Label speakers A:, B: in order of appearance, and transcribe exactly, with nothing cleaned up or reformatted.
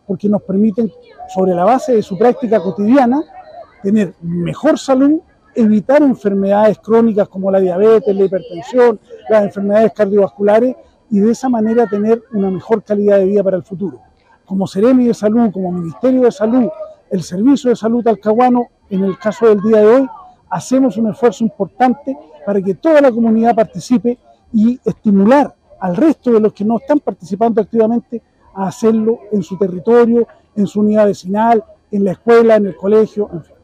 A: porque nos permiten, sobre la base de su práctica cotidiana, tener mejor salud, evitar enfermedades crónicas como la diabetes, la hipertensión, las enfermedades cardiovasculares, y de esa manera tener una mejor calidad de vida para el futuro. Como Seremi de Salud, como Ministerio de Salud, el Servicio de Salud Talcahuano, en el caso del día de hoy, hacemos un esfuerzo importante para que toda la comunidad participe y estimular al resto de los que no están participando activamente a hacerlo en su territorio, en su unidad vecinal, en la escuela, en el colegio, en fin.